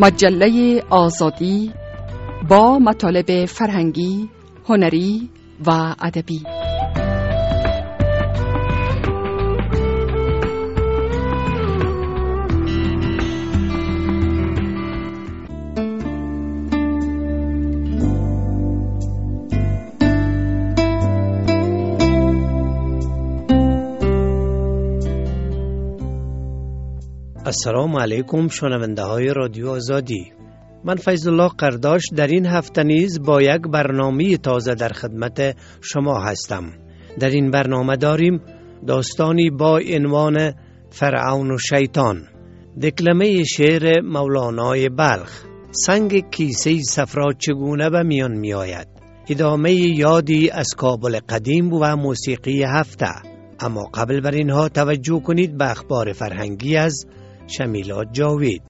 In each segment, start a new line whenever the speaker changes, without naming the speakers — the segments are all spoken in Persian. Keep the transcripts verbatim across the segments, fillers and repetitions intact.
مجله آزادی با مطالب فرهنگی، هنری و ادبی.
السلام علیکم شنونده های رادیو آزادی. من فیض الله قرداش در این هفته نیز با یک برنامه تازه در خدمت شما هستم. در این برنامه داریم داستانی با عنوان فرعون و شیطان، دکلمه شعر مولانای بلخ، سنگ کیسه صفرا چگونه به میان می آید، ادامه یادی از کابل قدیم و موسیقی هفته. اما قبل بر اینها توجه کنید به اخبار فرهنگی از شمیلات جاوید.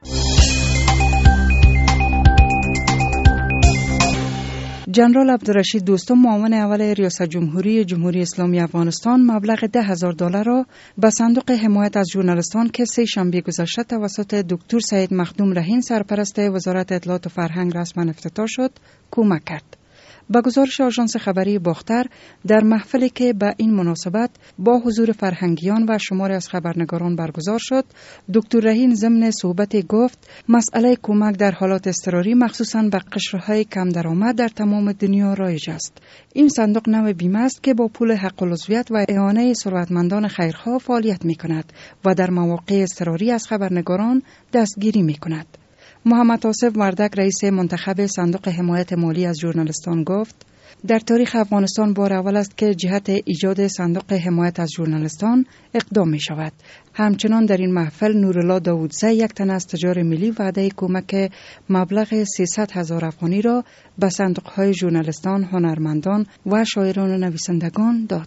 جنرال عبدالرشید دوستم، معاون اول ریاست جمهوری جمهوری اسلامی افغانستان، مبلغ ده هزار دلار را به صندوق حمایت از ژورنالیستان که سه شنبه گذشته توسط دکتر سید مخدوم رهین سرپرست وزارت اطلاعات و فرهنگ رسما افتتاح شد کمک کرد. با گزارش آژانس خبری باختر، در محفلی که به این مناسبت با حضور فرهنگیان و شماری از خبرنگاران برگزار شد، دکتر رهین ضمن صحبت گفت مسئله کمک در حالات اضطراری مخصوصاً به قشرهای کم درآمد در تمام دنیا رایج است. این صندوق نوع بیمه است که با پول حق العضویت و اعانه ثروتمندان خیرخواه فعالیت می کند و در مواقع اضطراری از خبرنگاران دستگیری می کند. محمد آصف وردک، رئیس منتخب صندوق حمایت مالی از ژورنالیستان، گفت در تاریخ افغانستان بار اول است که جهت ایجاد صندوق حمایت از ژورنالیستان اقدام می شود. همچنان در این محفل نورالله داودزی، یک تن از تجار ملی، وعده کمک مبلغ سیصد هزار افغانی را به صندوق های ژورنالیستان، هنرمندان و شاعران و نویسندگان داد.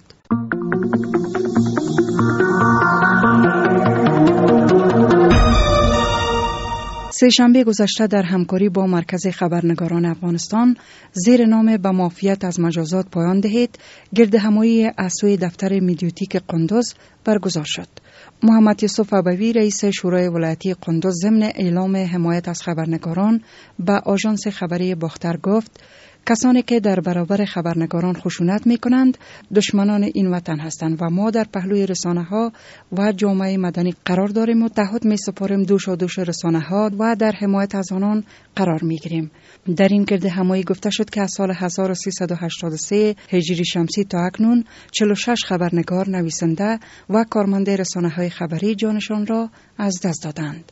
سه شنبه گذشته در همکاری با مرکز خبرنگاران افغانستان زیر نام به معافیت از مجازات پایان دهید گرد همایی از سوی دفتر مدیوتیک قندوز برگزار شد. محمد یوسف ابوی، رئیس شورای ولایتی قندوز، ضمن اعلام حمایت از خبرنگاران به آژانس خبری باختر گفت کسانی که در برابر خبرنگاران خشونت می کنند دشمنان این وطن هستند و ما در پهلوی رسانه ها و جامعه مدنی قرار داریم و تعهد می سپاریم دوش و دوش رسانه ها و در حمایت از آنان قرار می گیریم. در این گرد همایی گفته شد که از سال هزار و سیصد و هشتاد و سه هجری شمسی تا اکنون چهل و شش خبرنگار، نویسنده و کارمند رسانه های خبری جانشان را از دست دادند.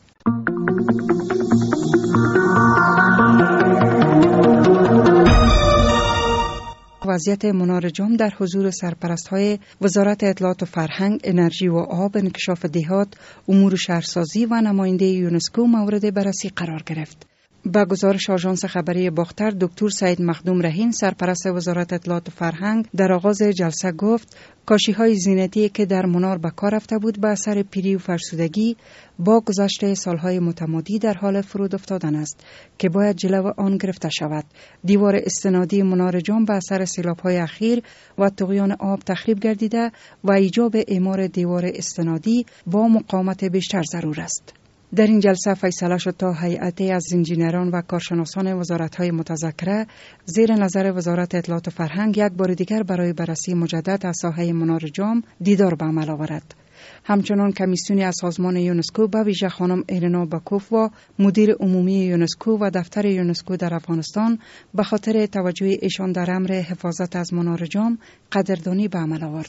وضعیت منار جام در حضور سرپرست‌های وزارت اطلاعات و فرهنگ، انرژی و آب، انکشاف دهات، امور شهرسازی و نماینده یونسکو مورد بررسی قرار گرفت. با گزارش آژانس خبری باختر، دکتر سید مخدوم رهین سرپرست وزارت اطلاعات و فرهنگ در آغاز جلسه گفت کاشی‌های زینتی که در منار به کار رفته بود به اثر پیری و فرسودگی با گذشت سالهای متمادی در حال فرود افتادن است که باید جلو آن گرفته شود. دیوار استنادی منار جام به اثر سیلاب‌های اخیر و طغیان آب تخریب گردیده و ایجاب اعمار دیوار استنادی با مقاومت بیشتر ضرور است. در این جلسه فیصله شد تا هیئتی از انجینران و کارشناسان وزارت‌های متذکره زیر نظر وزارت اطلاعات و فرهنگ یک بار دیگر برای بررسی مجدد از ساحه منار جام دیدار به عمل آورد. همچنان کمیسیونی از سازمان یونسکو به ویژه خانم ایرنا باکوف و مدیر عمومی یونسکو و دفتر یونسکو در افغانستان به خاطر توجه ایشان در امر حفاظت از منار جام قدردانی به عمل آورد.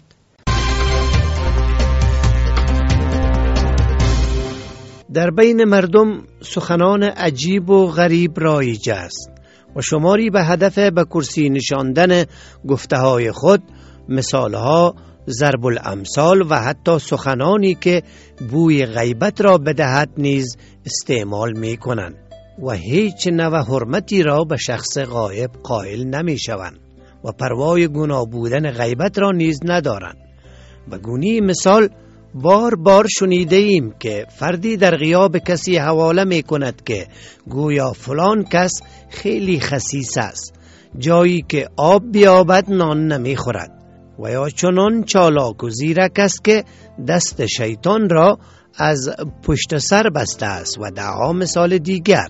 در بین مردم سخنان عجیب و غریب رایج است و شماری به هدف به کرسی نشاندن گفته های خود مثالها، ضرب الامثال و حتی سخنانی که بوی غیبت را بدهد نیز استعمال می کنند و هیچ نوع حرمتی را به شخص غایب قائل نمی شوند و پروای گناه بودن غیبت را نیز ندارند. به گونه مثال بار بار شنیده ایم که فردی در غیاب کسی حواله می کند که گویا فلان کس خیلی خسیس است، جایی که آب بیابد نان نمی خورد، و یا چنان چالاک و زیرک است که دست شیطان را از پشت سر بسته است و دعا مثال دیگر.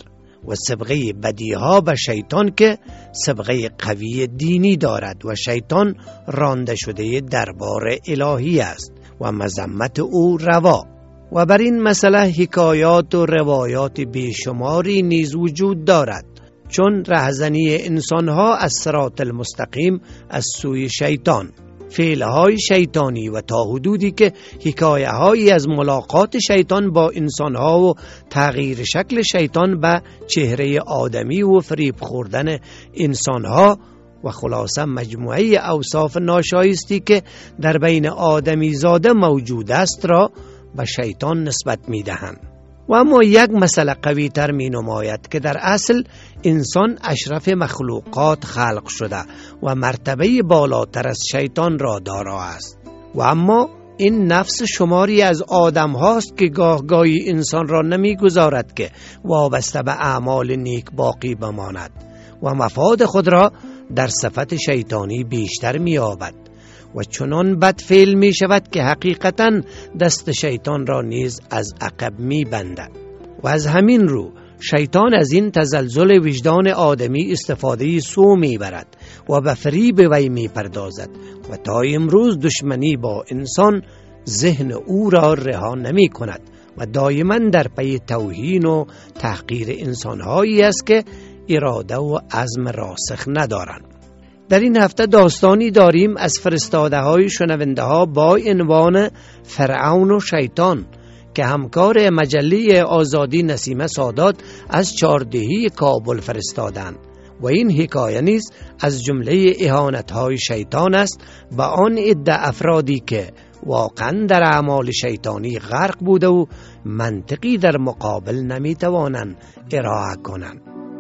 و سبقه بدیها به شیطان که سبقه قوی دینی دارد و شیطان رانده شده دربار الهی است و مذمت او روا. و بر این مسئله حکایات و روایات بیشماری نیز وجود دارد، چون رهزنی انسانها از صراط المستقیم از سوی شیطان، فعلهای شیطانی و تا حدودی که حکایه هایی از ملاقات شیطان با انسانها و تغییر شکل شیطان به چهره آدمی و فریب خوردن انسانها و خلاصه مجموعه اوصاف ناشایستی که در بین آدمی زاده موجود است را به شیطان نسبت می دهند. و اما یک مسئله قوی تر می نماید که در اصل انسان اشرف مخلوقات خلق شده و مرتبه بالاتر از شیطان را دارا است. و اما این نفس شماری از آدم هاست که گاه گاهی انسان را نمی گذارد که وابسته به اعمال نیک باقی بماند و مفاد خود را در صفت شیطانی بیشتر می یابد و چنان بدفعل می شود که حقیقتاً دست شیطان را نیز از عقب می بندد. و از همین رو شیطان از این تزلزل وجدان آدمی استفاده سو می برد و به فریب وی می پردازد و تا امروز دشمنی با انسان ذهن او را رها نمی کند و دائما در پی توهین و تحقیر انسانهایی است که اراده و عزم راسخ ندارند. در این هفته داستانی داریم از فرستاده های شنونده ها با عنوان فرعون و شیطان که همکار مجله آزادی نسیمه سادات از چهاردهی کابل فرستادند و این حکایه نیز از جمله اهانت های شیطان است و آن عده افرادی که واقعا در اعمال شیطانی غرق بوده و منطقی در مقابل نمی توانند ارائه کنند.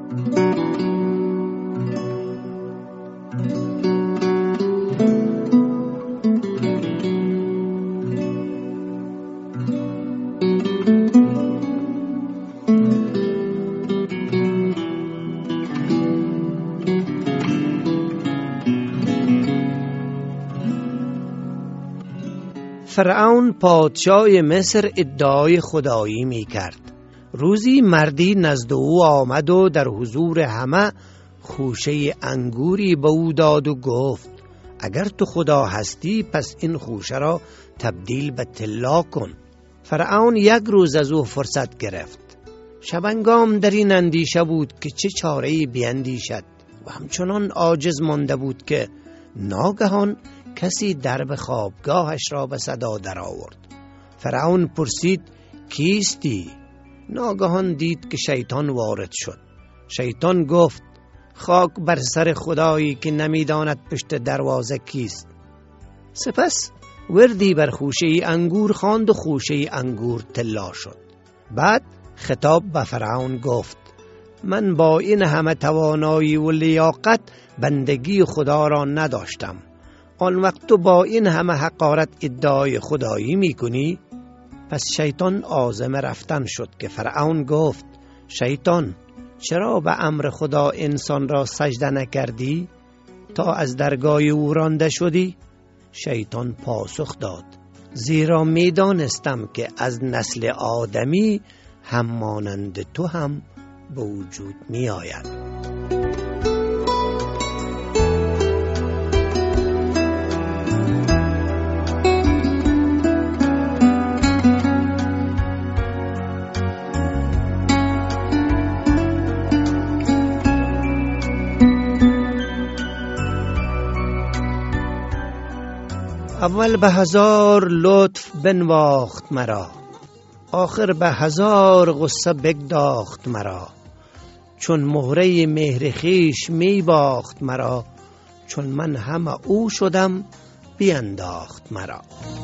فرعون پادشاه مصر ادعای خدایی می کرد. روزی مردی نزد او آمد و در حضور همه خوشه انگوری به او داد و گفت اگر تو خدا هستی پس این خوشه را تبدیل به طلا کن. فرعون یک روز از او فرصت گرفت. شبنگام در این اندیشه بود که چه چاره‌ای بیندیشد و همچنان عاجز مانده بود که ناگهان کسی درب خوابگاهش را به صدا در آورد. فرعون پرسید کیستی؟ ناگهان دید که شیطان وارد شد. شیطان گفت خاک بر سر خدایی که نمیداند پشت دروازه کیست. سپس وردی بر خوشه انگور خواند و خوشه انگور طلا شد. بعد خطاب به فرعون گفت من با این همه توانایی و لیاقت بندگی خدا را نداشتم، آن وقت تو با این همه حقارت ادعای خدایی میکنی؟ پس شیطان عازم رفتن شد که فرعون گفت شیطان چرا به امر خدا انسان را سجده نکردی تا از درگاه او رانده شدی؟ شیطان پاسخ داد زیرا میدانستم که از نسل آدمی هم مانند تو هم به وجود می آید. اول به هزار لطف بنواخت مرا، آخر به هزار غصه بگداخت مرا. چون مهره مهر خویش می باخت مرا، چون من همه او شدم بینداخت مرا.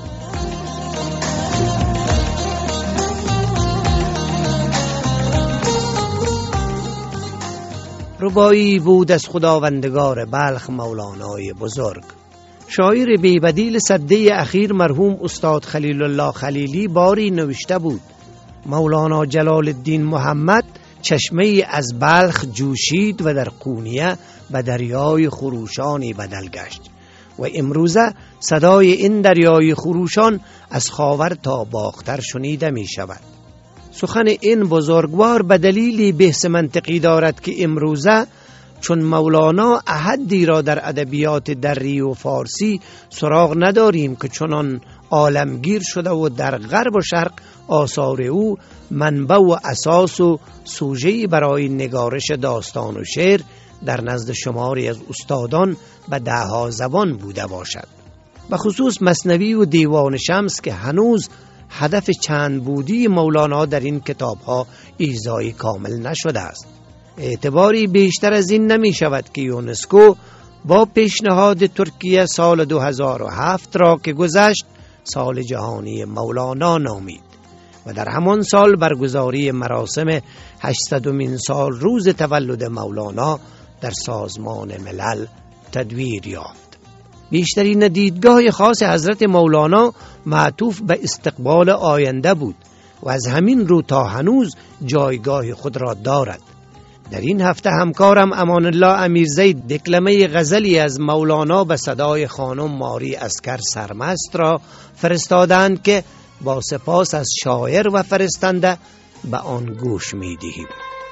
ربایی بود از خداوندگار بلخ مولانای بزرگ. شاعر بیبدیل سده اخیر مرحوم استاد خلیل الله خلیلی باری نوشته بود مولانا جلال الدین محمد چشمه از بلخ جوشید و در قونیه به دریای خروشانی بدل گشت و امروزه صدای این دریای خروشان از خاور تا باختر شنیده می شود. سخن این بزرگوار به دلیلی بحث منطقی دارد که امروزه چون مولانا احدی را در ادبیات دری و فارسی سراغ نداریم که چنان عالمگیر شده و در غرب و شرق آثار او منبع و اساس و سوژه‌ای برای نگارش داستان و شعر در نزد شماری از استادان به دهها زبان بوده باشد. به خصوص مثنوی و دیوان شمس که هنوز هدف چند بودی مولانا در این کتابها ایضای کامل نشده است. اعتباری بیشتر از این نمی شود که یونسکو با پیشنهاد ترکیه سال دو هزار و هفت را که گذشت سال جهانی مولانا نامید و در همان سال برگزاری مراسم هشتصدمین سال روز تولد مولانا در سازمان ملل تدویر یافت. بیشترین دیدگاه خاص حضرت مولانا معطوف به استقبال آینده بود و از همین رو تا هنوز جایگاه خود را دارد. در این هفته همکارم امان الله امیرزید دکلمه غزلی از مولانا به صدای خانم ماری عسکر سرمست را فرستادند که با سپاس از شاعر و فرستنده به آن گوش می دهیم.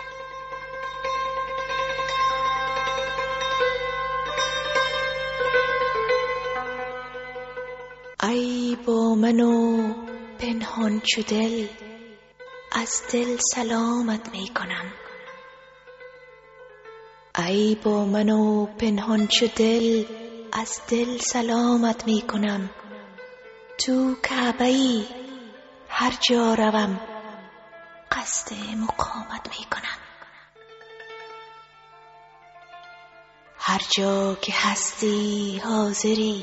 ای با من و پنهان چو دل، از دل سلامت می کنم. ای با من و پنهان چو دل، از دل سلامت می کنم. تو کعبه‌ای هر جا روم، قصد مقامت می کنم. هر جا که هستی حاضری،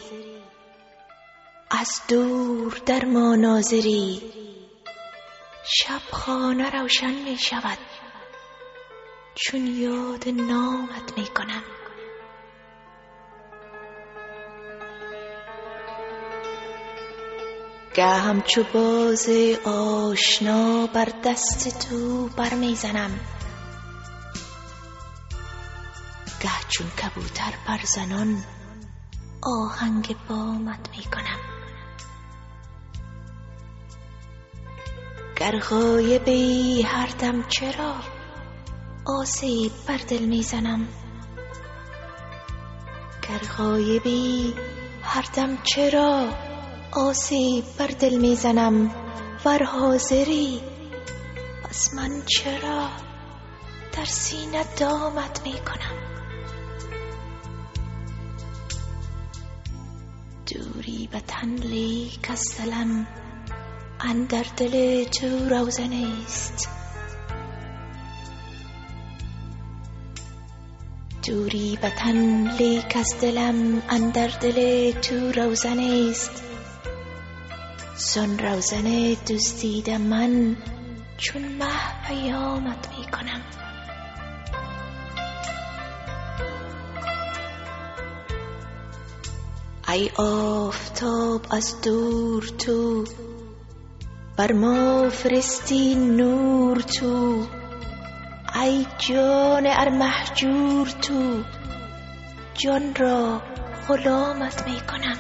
از دور در ما ناظری. شب خانه روشن می شود، چون یاد نامت می کنم. گه همچو باز آشنا بر دست تو بر می زنم. گه چون کبوتر بر زنان آهنگ بامت می کنم. گر غایبی هر دم چرا آسیب بر دل می زنم. گر غایبی هر دم چرا آسیب بر دل می زنم. ور حاضری پس من چرا در سینه دامت می کنم. دوری به تن لیک از دلم، اندر دل تو روزنه است. دوری به تن لیک از دلم، اندر دل تو روزنه است. زان روزنه دزدیده من، چون مه پیامت می کنم. ای آفتاب از دور تو، بر ما فرستی نور تو. ای جان ار مهجور تو، جان را غلامت می کنم.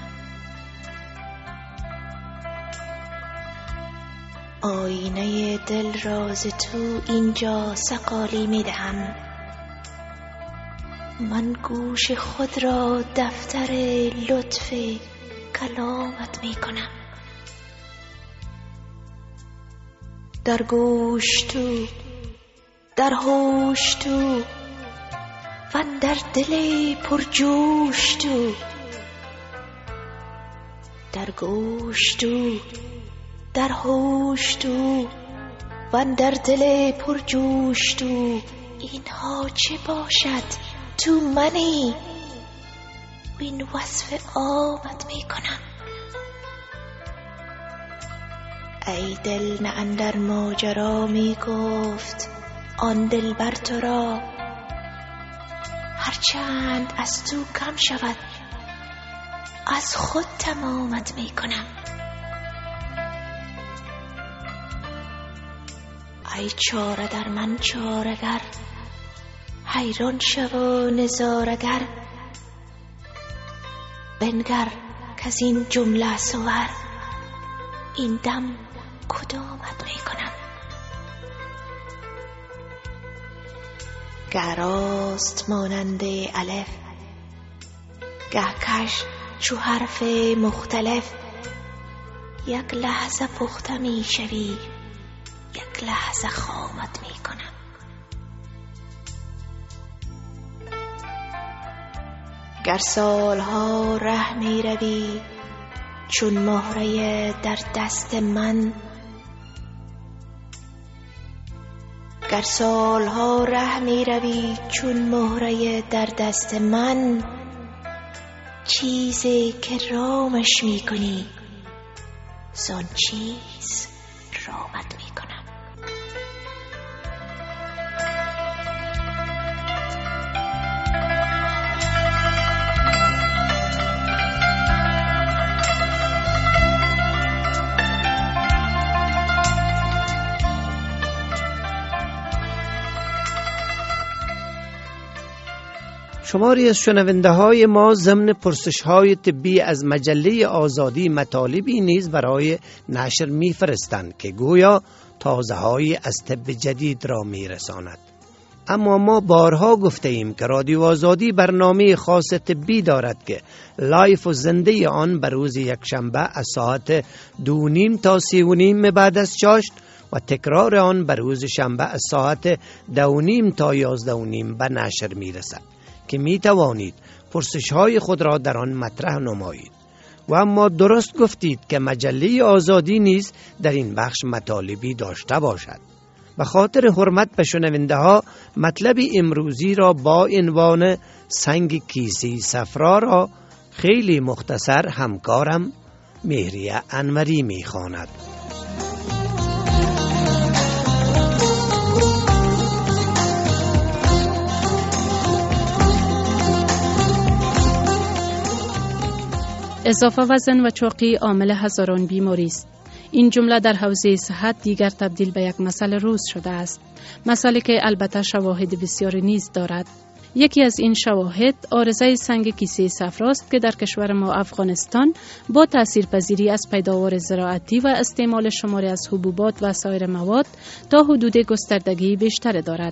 آینه دل راز تو اینجا سقالی می دهم. من گوش خود را دفتر لطف کلامت می کنم. در گوش تو، در هوش تو، و در دل پرجوش تو. در گوش تو، در هوش تو، و در دل پرجوش تو. اینها چه باشد تو منی، این وصف آمد می کنم. ای دل نه اندر ماجرا می گفت آن دل بر تو را. هرچند از تو کم شود، از خود تمامت می کنم. ای چاره در من چاره‌گر، حیران شو و نظاره‌گر. بنگر کز این جمله صور، این دم کدامت می کنم. گه راست مانند الف، گه کش چو حرف مختلف. یک لحظه پخته می شوی، یک لحظه خامت می کنم. گر سالها ره می روی چون مهره در دست من، گر سالها ره می روی چون مهره در دست من، چیزی که رامش می کنی زان چیز رامت می کنم.
شماری از شنونده های ما ضمن پرسش های طبی از مجله آزادی مطالبی نیز برای نشر می فرستند که گویا تازه های از طب جدید را می رساند. اما ما بارها گفته ایم که رادیو آزادی برنامه خاص طبی دارد که لایف و زنده آن بر روز یک شنبه از ساعت دو نیم تا سی و نیم بعد از چاشت و تکرار آن بر روز شنبه از ساعت دو نیم تا یازده و نیم به نشر می رسد که می توانید پرسش های خود را در آن مطرح نمایید. و اما درست گفتید که مجله آزادی نیز در این بخش مطالبی داشته باشد. به خاطر حرمت به شنونده ها مطلب امروزی را با عنوان سنگ کیسه صفرا را خیلی مختصر همکارم مهریه انوری می خواند.
اضافه وزن و چاقی عامل هزاران بیماری است. این جمله در حوزه صحت دیگر تبدیل به یک مسئله روز شده است. مسئله که البته شواهد بسیاری نیز دارد. یکی از این شواهد عارضه سنگ کیسه صفراست که در کشور ما افغانستان با تاثیرپذیری از پیداوار زراعتی و استعمال شماری از حبوبات و سایر مواد تا حدود گستردگی بیشتر دارد.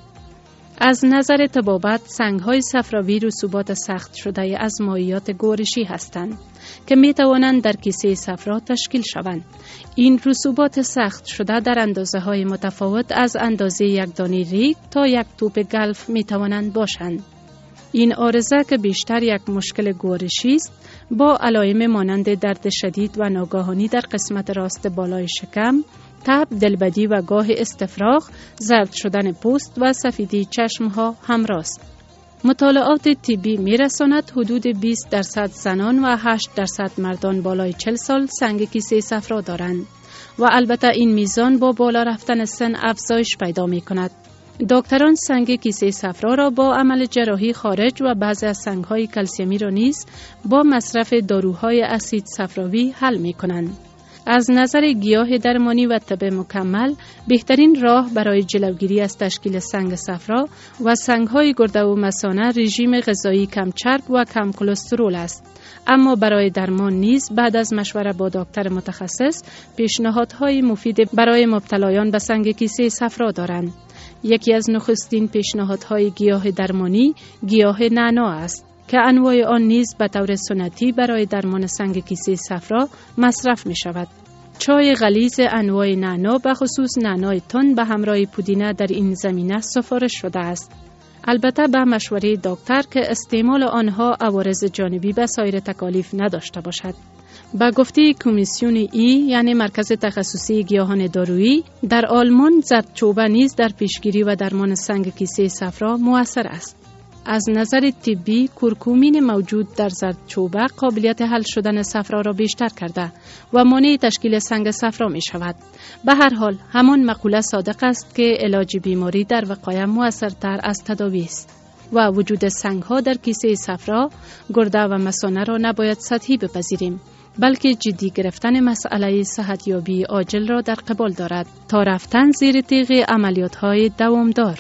از نظر طبابت سنگ‌های صفراوی رسوبات سخت شده از مایعات گوارشی هستند که می توانند در کیسه صفرا تشکیل شوند. این رسوبات سخت شده در اندازه های متفاوت از اندازه یک دانه ریگ تا یک توپ گلف می توانند باشند. این عارضه که بیشتر یک مشکل گوارشی است با علائم مانند درد شدید و ناگهانی در قسمت راست بالای شکم، تب، دلبدی و گاه استفراغ، زرد شدن پوست و سفیدی چشمها همراه است. مطالعات طبی می‌رساند حدود بیست درصد زنان و هشت درصد مردان بالای چهل سال سنگ کیسه صفرا دارند و البته این میزان با بالا رفتن سن افزایش پیدا می‌کند. دکتران سنگ کیسه صفرا را با عمل جراحی خارج و بعضی از سنگ‌های کلسیمی را نیز با مصرف داروهای اسید صفراوی حل می‌کنند. از نظر گیاه درمانی و طب مکمل بهترین راه برای جلوگیری از تشکیل سنگ صفرا و سنگ‌های گرده و مثانه رژیم غذایی کم چرب و کم کلسترول است. اما برای درمان نیز بعد از مشوره با دکتر متخصص پیشنهادهای مفید برای مبتلایان به سنگ کیسه صفرا دارند. یکی از نخستین پیشنهادهای گیاه درمانی گیاه نعنا است که انواع آن نیز به طور سنتی برای درمان سنگ کیسه صفرا مصرف می شود. چای غلیظ انواع نعنا به خصوص نعنای تند به همراه پودینه در این زمینه سفارش شده است. البته به مشوره دکتر که استعمال آنها عوارض جانبی به سایر تکالیف نداشته باشد. با گفته کمیسیون ای یعنی مرکز تخصصی گیاهان دارویی در آلمان زردچوبه نیز در پیشگیری و درمان سنگ کیسه صفرا مؤثر است. از نظر طبی کرکومین موجود در زردچوبه قابلیت حل شدن صفرا را بیشتر کرده و مانع تشکیل سنگ صفرا می شود. به هر حال همان مقوله صادق است که علاج بیماری در وقایع مؤثرتر از تداوی است و وجود سنگ ها در کیسه صفرا، گرده و مثانه را نباید سطحی بپذیریم، بلکه جدی گرفتن مسئله صحتیابی عاجل را در قبال دارد تا رفتن زیر تیغ عملیات های دوامدار.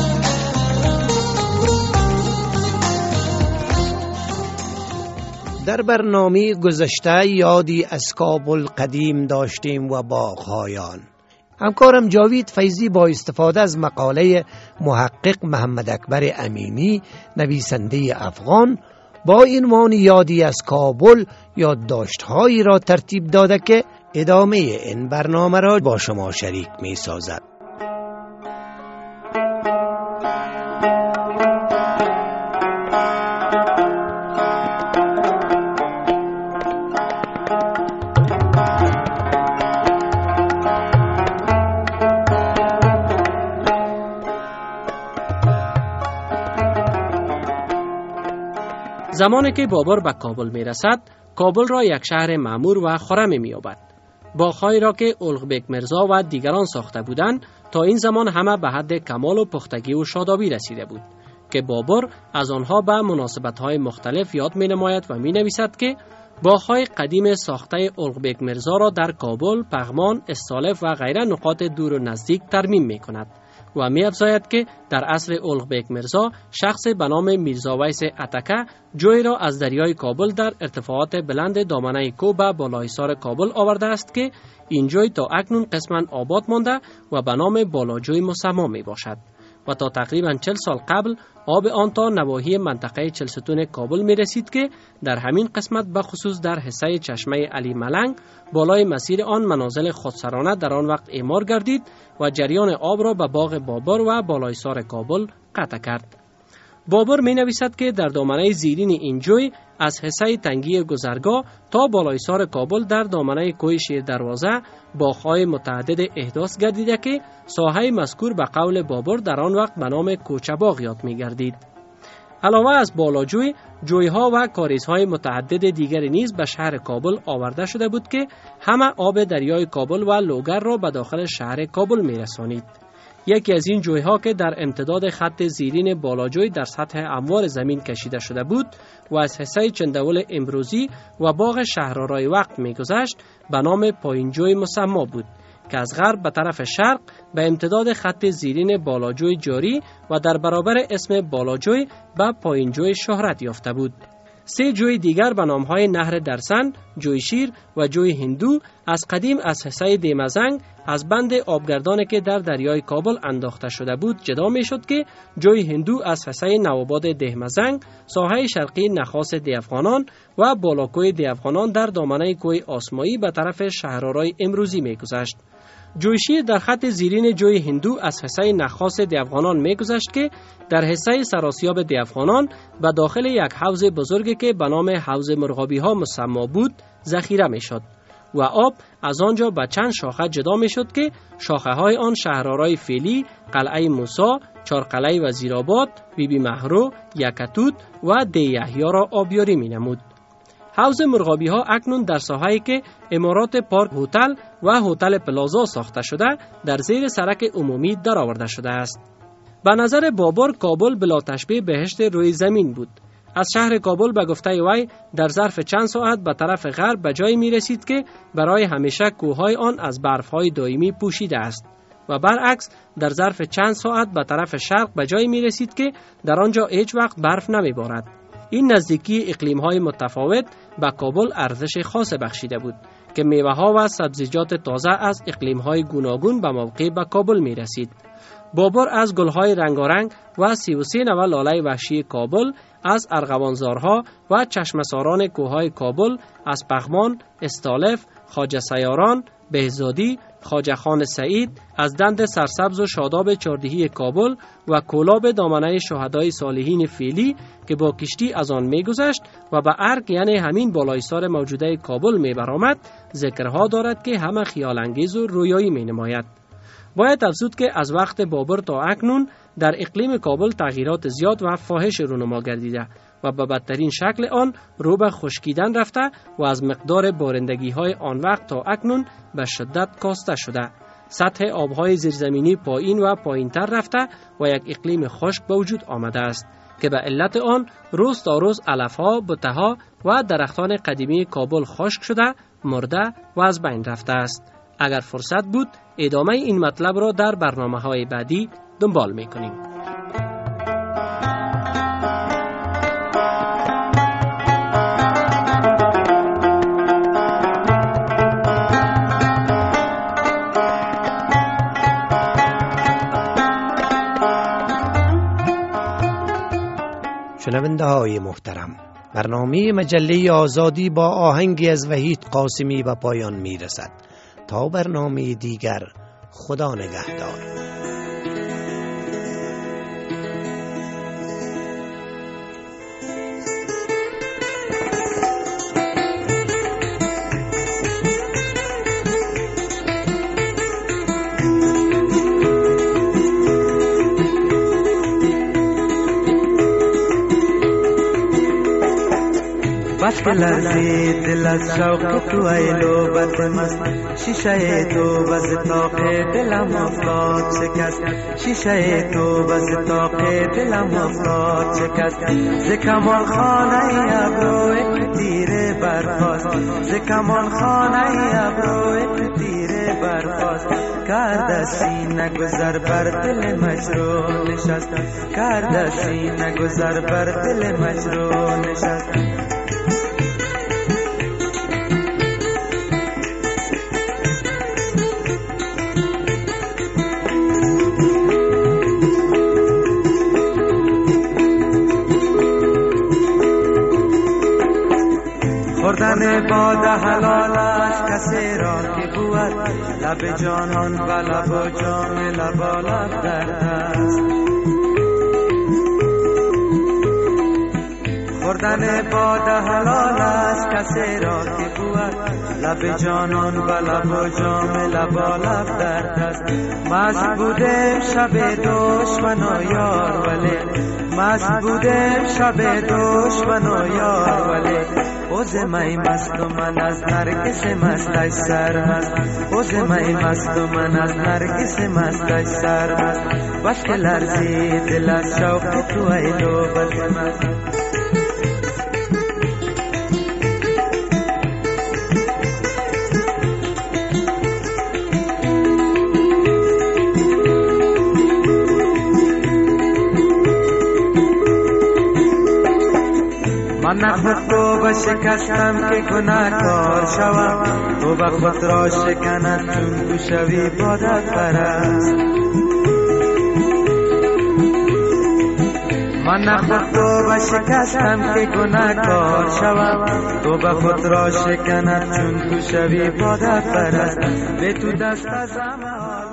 در در برنامه گذشته یادی از کابل قدیم داشتیم و باغ‌هایان. همکارم جاوید فیضی با استفاده از مقاله محقق محمد اکبر امینی نویسنده افغان با عنوان یادی از کابل یادداشت‌هایی را ترتیب داده که ادامه این برنامه را با شما شریک می سازد.
زمانی که بابر به کابل می رسد، کابل را یک شهر معمور و خرم می یابد. باغ‌هایی را که اولغبک مرزا و دیگران ساخته بودند تا این زمان همه به حد کمال و پختگی و شادابی رسیده بود که بابر از آنها به مناسبت‌های مختلف یاد می نماید و می نویسد که باغ‌های قدیم ساخته اولغبک مرزا را در کابل، پغمان، استالف و غیره نقاط دور و نزدیک ترمیم می کند و می افزاید که در عصر اولغبک مرزا شخص به نام میرزا ویس اتکه جوی را از دریای کابل در ارتفاعات بلند دامنه کوه به بالایسار کابل آورده است که این جوی تا اکنون قسما آباد مانده و به نام بالاجوی مسما می باشد و تا تقریبا چهل سال قبل آب آن تا نواحی منطقه چهلستون کابل می رسید که در همین قسمت به خصوص در حصه چشمه علی ملنگ بالای مسیر آن منازل خودسرانه در آن وقت اعمار گردید و جریان آب را به باغ بابر و بالایسار کابل قطع کرد. بابر می نویسد که در دامنه زیرین این جوی از حصه تنگی گذرگاه تا بالایسار کابل در دامنه کوه شیر دروازه باغ‌های متعدد احداث گردیده که ساحه مذکور به قول بابر در آن وقت به نام کوچه باغ یاد می گردید. علاوه از بالاجوی، جوی‌ها و کاریزهای متعدد دیگری نیز به شهر کابل آورده شده بود که همه آب دریای کابل و لوگر را به داخل شهر کابل می رسانید. یکی از این جوی‌ها که در امتداد خط زیرین بالاجوی در سطح هموار زمین کشیده شده بود و از حصه چندول امروزی و باغ شهرآرای وقت می‌گذشت به نام پایین جوی مسما بود که از غرب به طرف شرق به امتداد خط زیرین بالاجوی جاری و در برابر اسم بالاجوی به پایین جوی شهرت یافته بود. سه جوی دیگر به نام‌های نهر درسن، جوی شیر و جوی هندو از قدیم از حصه دیمزنگ از بند آبگردانی که در دریای کابل انداخته شده بود جدا می شد که جوی هندو از حصه نوآباد دهمزنگ، ساحه شرقی نخاس دیافغانان و بالاکوی دیافغانان در دامنه کوه آسمایی به طرف شهرآرای امروزی می گذشت. جوی شیر در خط زیرین جوی هندو از حصه نخاس دیافغانان می گذشت که در حصه سراسیاب دیافغانان به داخل یک حوض بزرگی که به نام حوض مرغابی ها مسما بود ذخیره می شد و آب از آنجا به چند شاخه جدا می شد که شاخه های آن شهرآرای فیلی، قلعه موسی، چارقلعه وزیرآباد، بی بی مهرو، یکتوت و دی یحیی را آبیاری می نمود. حوض مرغابی ها اکنون در ساحه‌ای که امارات پارک هتل و هتل پلازا ساخته شده در زیر سرک عمومی درآورده شده است. به نظر بابر کابل بلا تشبیه بهشت روی زمین بود. از شهر کابل به گفته وی در ظرف چند ساعت به طرف غرب به جایی می رسید که برای همیشه کوههای آن از برفهای دائمی پوشیده است و برعکس در ظرف چند ساعت به طرف شرق به جایی می رسید که در آنجا هیچ وقت برف نمی بارد. این نزدیکی اقلیم‌های متفاوت به کابل ارزش خاص بخشیده بود که میوه‌ها و سبزیجات تازه از اقلیم‌های گوناگون به موقع به کابل می رسید. بابر از گل‌های رنگارنگ و سی و سه نوع لاله وحشی کابل، از ارغوانزارها و چشمساران کوههای کابل، از پغمان، استالف، خواجه سیاران، بهزادی، خواجه خان سعید، از دند سرسبز و شاداب چاردهی کابل و کولاب دامنه شهدای صالحین فیلی که با کشتی از آن می گذشت و به ارگ یعنی همین بالایسار موجوده کابل می برآمد، ذکرها دارد که همه خیال انگیز و رویایی می نماید. باید افزود که از وقت بابر تا اکنون در اقلیم کابل تغییرات زیاد و فاحش رونما گردیده و به بدترین شکل آن رو به خشکیدن رفته و از مقدار بارندگی های آن وقت تا اکنون به شدت کاسته شده. سطح آبهای زیرزمینی پایین و پایینتر رفته و یک اقلیم خشک به وجود آمده است که به علت آن روز تا روز علفها، بوته‌ها و درختان قدیمی کابل خشک شده، مرده و از بین رفته است. اگر فرصت بود ادامه این مطلب را در برنامه‌های بعدی دنبال می‌کنیم.
شنونده های محترم، برنامه مجله آزادی با آهنگی از وحید قاسمی به پایان می رسد. تا برنامه دیگر، خدا نگهدار.
بس که لرزی دل از شوق تو ای لوبت مست، شیشه تو بز طاق دلم افتاد شکست، شیشه تو بز طاق دلم افتاد شکست. ز کمان خانه ابروی تیره برخاست، ز کمان خانه ابروی تیره برخاست. کردستی نگذر بر دل مجروح نشست، کردستی نگذر بر دل مجروح نشست. خوردن باد حلالش کسی را که بود، لب جانان و لب و جام لبالب در دست. خوردن باد حلالش کسی را که بود، لب جانان و لب و جام لبالب در دست. مست بودم شب دشمن و یار ولی، مست بودم شب دشمن و یار ولی. حوض می مست و من از نرگس مستش سرمست، حوض می مست و من از نرگس مستش سرمست. بس که لرزی دل از شوق تو ای لوبت مست. من خود تو به شکستم که گناهکار شوم، تو به خود را شکند چون تو شوی بادت پرست. من خود تو به شکستم که گناهکار شوم، تو به خود را شکند چون تو شوی بادت پرست. به تو دست از همه